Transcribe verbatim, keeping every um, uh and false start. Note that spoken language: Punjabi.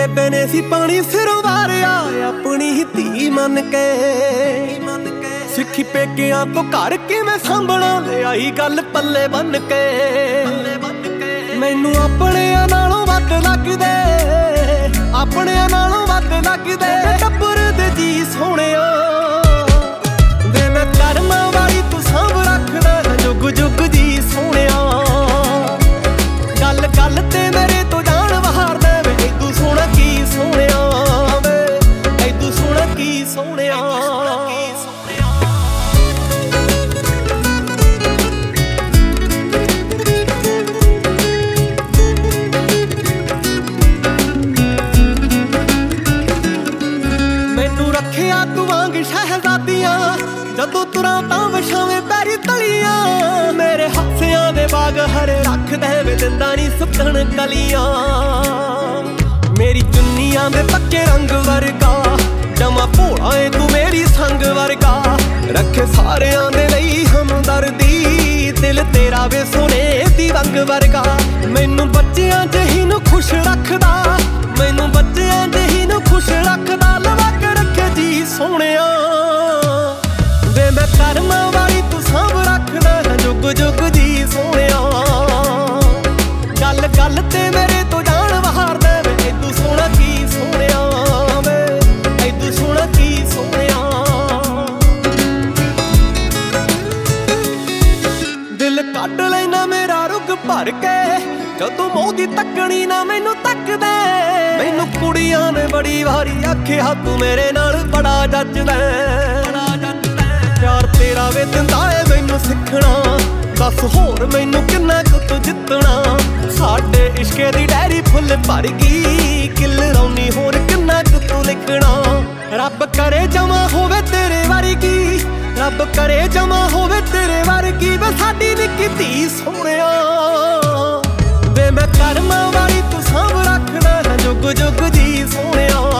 ਬੇਬੇ ਨੇ ਸੀ ਪਾਣੀ ਸਿਰੋਂ ਵਾਰਿਆ ਆਪਣੀ ਹੀ ਧੀ ਮੰਨ ਕੇ। ਸਿੱਖੀ ਪੇਕਿਆਂ ਤੋਂ ਘਰ ਕਿਵੇਂ ਸਾਂਭਣਾ ਲਿਆਈ ਗੱਲ ਪੱਲੇ ਬੰਨ ਕੇ। ਮੈਨੂੰ ਆਪਣਿਆਂ ਨਾਲੋਂ ਵੱਧ ਲੱਗਦੇ, ਆਪਣਿਆਂ ਨਾਲੋਂ ਵੱਧ ਲੱਗਦੇ ਟੱਬਰ ਦੇ ਜੀ ਸੋਹਣਿਆ ਵੇ। ਮੈਂ ਕਰਮਾਂ ਵਾਲੀ ਤੂੰ ਸਾਂਭ ਰੱਖਦਾ ਜੁਗ ਜੁਗ ਜੀ ਸੋਹਣਿਆ। ਗੱਲ ਗੱਲ ਤੇ ਮੇਰੇ ਤੋਂ ਜਾਣ ਵਹਾਰਦਾ ਵੇ ਐਦੂ ਸੋਹਣਾ ਕੀ ਸੋਹਣਿਆ ਵੇ, ਐਦੂ ਸੋਹਣਾ ਕੀ ਸੋਹਣਿਆ। ਮੈਨੂੰ ਰੱਖਿਆ ਤੂੰ ਵਾਂਗ ਸ਼ਹਿਜ਼ਾਦੀਆਂ, ਜਦੋਂ ਤੁਰਾਂ ਤਾਂ ਵਿਛਾਵੇਂ ਪੈਰੀ ਤਲੀਆਂ। ਮੇਰੇ ਹਾਸਿਆਂ ਦੇ ਬਾਗ ਹਰੇ ਰੱਖਦੇ ਵੇ ਦਿੰਦਾ ਨੀ ਸੁੱਕਣ ਕਲੀਆਂ। ਮੇਰੀ ਚੁੰਨੀਆਂ ਦੇ ਪੱਕੇ ਰੰਗ ਵਰਗਾ ਜਮਾ ਭੋਲਾ ਏ ਤੂੰ ਮੇਰੀ ਸੰਗ ਵਰਗਾ। ਰੱਖੇ ਸਾਰਿਆਂ ਦੇ ਲਈ ਹਮਦਰਦੀ ਦਿਲ ਤੇਰਾ ਵੇ ਸੋਨੇ ਦੀ ਵੰਗ ਵਰਗਾ। ਮੈਨੂੰ ਬੱਚਿਆਂ ਜਿਹੀ ਨੂੰ ਖੁਸ਼ ਰੱਖਦਾ, ਮੈਨੂੰ ਬੱਚਿਆਂ ਜਿਹੀ ਨੂੰ ਖੁਸ਼ ਰੱਖਦਾ। ਲਵਾ ਕੇ ਰੱਖੇ ਜੀ ਸੋਹਣਿਆ ਵੇ। ਮੈਂ ਕਰਮਾਂ ਵਾਲੀ ਤੂੰ ਸਾਂਭ ਰੱਖਦਾ ਜੁਗ ਜੁਗ ਜੀ ਸੋਹਣਿਆ। ਗੱਲ ਗੱਲ ਤੇ ਮੇਰੇ ਤੋਂ ਜਾਣ ਵਹਾਰਦਾ ਵੇ ਐਦੂ ਸੋਹਣਾ ਕੀ ਸੋਹਣਿਆ ਵੇ, ਐਦੂ ਸੋਹਣਾ ਕੀ ਸੋਹਣਿਆ। ਦਿਲ ਕੱਢ ਲੈਣਾ ਮੇਰਾ ਰੁੱਗ ਭਰ ਕੇ ਜਦੋਂ ਮੂੰਹ ਦੀ ਤੱਕਣੀ ਨਾ ਮੈਨੂੰ ਤੱਕਦੇ। ਮੈਨੂੰ ਕੁੜੀਆਂ ਨੇ ਬੜੀ ਵਾਰੀ ਆਖਿਆ ਤੂੰ ਮੇਰੇ ਨਾਲ ਬੜਾ ਜੱਜਦਾ। ਪਿਆਰ ਤੇਰਾ ਵੇ ਦਿੰਦਾ ਏ ਮੈਨੂੰ ਸਿੱਖਣਾ, ਦੱਸ ਹੋਰ ਮੈਨੂੰ ਕਿੰਨਾ ਕੁ ਤੂੰ ਜਿੱਤਣਾ। ਸਾਡੇ ਇਸ਼ਕੇ ਦੀ ਡੈਰੀ ਫੁੱਲ ਭਰ ਗਈ, ਕਿੱਲ ਰੌਣੀ ਹੋਰ ਕਿੰਨਾ ਕੁ ਤੂੰ ਲਿਖਣਾ। ਰੱਬ ਕਰੇ ਜਮਾ ਹੋਵੇ ਤੇਰੇ ਵਰਗੀ, ਰੱਬ ਕਰੇ ਜਮਾ ਹੋਵੇ ਤੇਰੇ ਵਰਗੀ ਵੇ ਸਾਡੀ ਨਿੱਕੀ ਧੀ ਸੋਹਣਿਆ ਵੇ। ਮੈਂ ਕਰਮਾਂ ਵਾਲੀ ਤੂੰ ਸਾਂਭ ਰੱਖਦਾ ਜੁਗ ਜੁਗ ਜੀ ਸੋਹਣਿਆ।